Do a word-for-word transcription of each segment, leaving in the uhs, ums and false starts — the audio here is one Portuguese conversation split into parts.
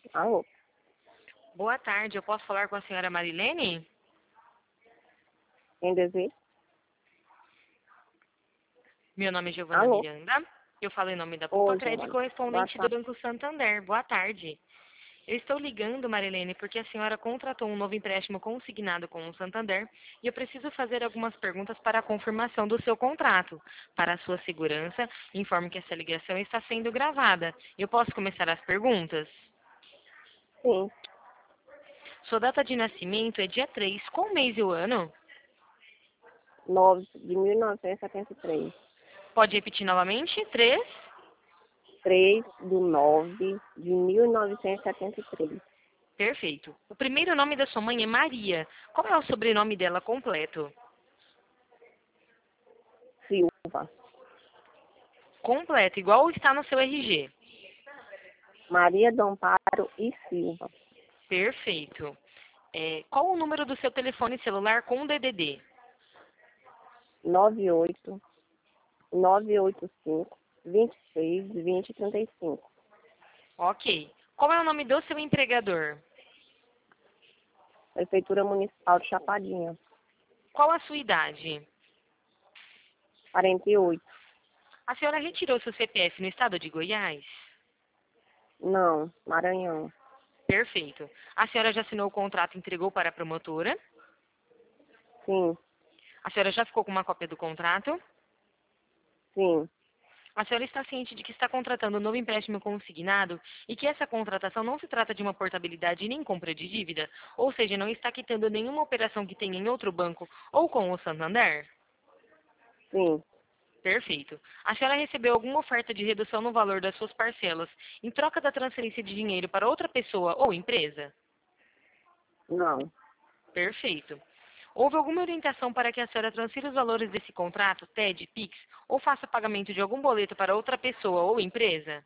Alô, Boa tarde, eu posso falar com a senhora Marilene? quem deseja? Meu nome é Giovana Alô, Miranda. Eu falo em nome da Poupa oi, Crédito, Giovana. Boa correspondente do tarde. Banco Santander. Boa tarde. Eu estou ligando, Marilene, porque a senhora contratou um novo empréstimo consignado com o Santander e eu preciso fazer algumas perguntas para a confirmação do seu contrato. Para a sua segurança, informe que essa ligação está sendo gravada. Eu posso começar as perguntas? Sim, Sua data de nascimento é dia três. Qual o mês e o ano? nove de mil novecentos e setenta e três. Pode repetir novamente? Três. três do nove de mil novecentos e setenta e três. Perfeito. O primeiro nome da sua mãe é Maria. Qual é o sobrenome dela completo? Silva. Completo, igual está no seu R G. Maria do Amparo e Silva. Perfeito. É, qual o número do seu telefone celular com D D D? nove oito nove oito cinco vinte e seis vinte trinta e cinco. Ok. Qual é o nome do seu empregador? Prefeitura Municipal de Chapadinha. Qual a sua idade? quarenta e oito. A senhora retirou seu C P F no estado de Goiás? Não, Maranhão. Perfeito. A senhora já assinou o contrato e entregou para a promotora? Sim, A senhora já ficou com uma cópia do contrato? sim, A senhora está ciente de que está contratando um novo empréstimo consignado e que essa contratação não se trata de uma portabilidade nem compra de dívida, ou seja, não está quitando nenhuma operação que tenha em outro banco ou com o Santander? sim. Perfeito. A senhora recebeu alguma oferta de redução no valor das suas parcelas em troca da transferência de dinheiro para outra pessoa ou empresa? Não, Perfeito. Houve alguma orientação para que a senhora transfira os valores desse contrato, T E D, Pix, ou faça pagamento de algum boleto para outra pessoa ou empresa?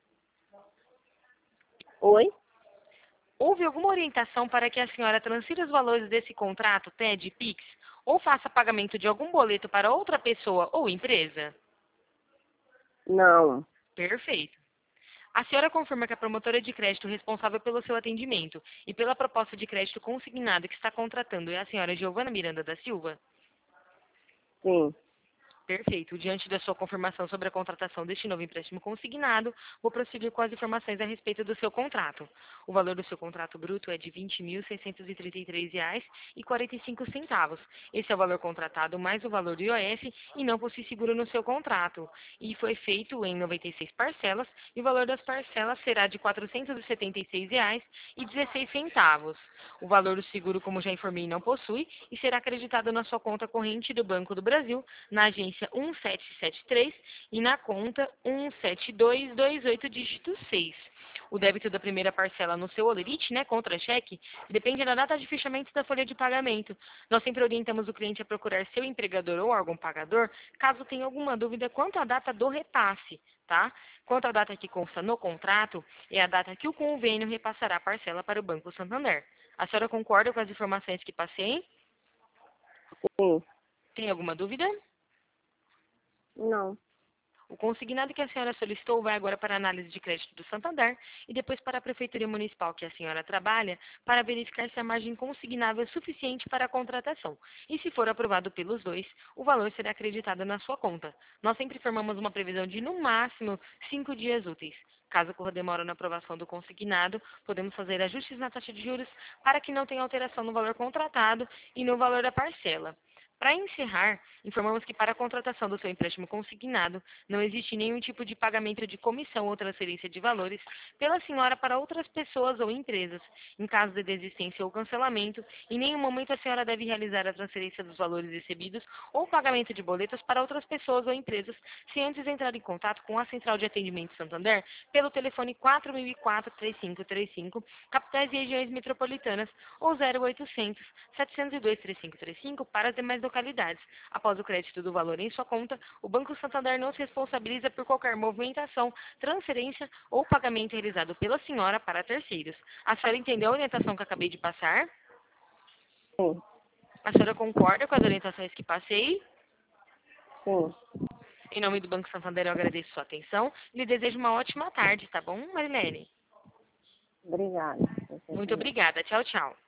oi? Houve alguma orientação para que a senhora transfira os valores desse contrato, T E D, Pix, ou faça pagamento de algum boleto para outra pessoa ou empresa? Não, Perfeito. A senhora confirma que a promotora de crédito responsável pelo seu atendimento e pela proposta de crédito consignado que está contratando é a senhora Giovana Miranda da Silva? sim. Perfeito. Diante da sua confirmação sobre a contratação deste novo empréstimo consignado, vou prosseguir com as informações a respeito do seu contrato. O valor do seu contrato bruto é de vinte mil seiscentos e trinta e três reais e quarenta e cinco centavos. Esse é o valor contratado mais o valor do I O F e não possui seguro no seu contrato. E foi feito em noventa e seis parcelas e o valor das parcelas será de quatrocentos e setenta e seis reais e dezesseis centavos. O valor do seguro, como já informei, não possui e será acreditado na sua conta corrente do Banco do Brasil, na agência um sete sete três e na conta um sete dois dois oito dígito seis. O débito da primeira parcela no seu holerite, né, contra-cheque, depende da data de fechamento da folha de pagamento. Nós sempre orientamos o cliente a procurar seu empregador ou órgão pagador, caso tenha alguma dúvida quanto à data do repasse, tá? Quanto à data que consta no contrato, é a data que o convênio repassará a parcela para o Banco Santander. A senhora concorda com as informações que passei? Sim, Tem alguma dúvida? não. O consignado que a senhora solicitou vai agora para a análise de crédito do Santander e depois para a Prefeitura Municipal que a senhora trabalha para verificar se a margem consignável é suficiente para a contratação. E se for aprovado pelos dois, o valor será acreditado na sua conta. Nós sempre formamos uma previsão de, no máximo, cinco dias úteis. Caso ocorra demora na aprovação do consignado, podemos fazer ajustes na taxa de juros para que não tenha alteração no valor contratado e no valor da parcela. Para encerrar, informamos que para a contratação do seu empréstimo consignado, não existe nenhum tipo de pagamento de comissão ou transferência de valores pela senhora para outras pessoas ou empresas. Em caso de desistência ou cancelamento, em nenhum momento a senhora deve realizar a transferência dos valores recebidos ou pagamento de boletos para outras pessoas ou empresas, sem antes entrar em contato com a Central de Atendimento Santander pelo telefone quatro mil e quatro, três cinco três cinco, capitais e regiões metropolitanas, ou zero oitocentos, setecentos e dois, trinta e cinco trinta e cinco para as demais localidades. Após o crédito do valor em sua conta, o Banco Santander não se responsabiliza por qualquer movimentação, transferência ou pagamento realizado pela senhora para terceiros. A senhora entendeu a orientação que acabei de passar? Sim, A senhora concorda com as orientações que passei? sim. Em nome do Banco Santander, eu agradeço sua atenção e lhe desejo uma ótima tarde, tá bom, Marilene? Obrigada. Muito obrigada. Tchau, tchau.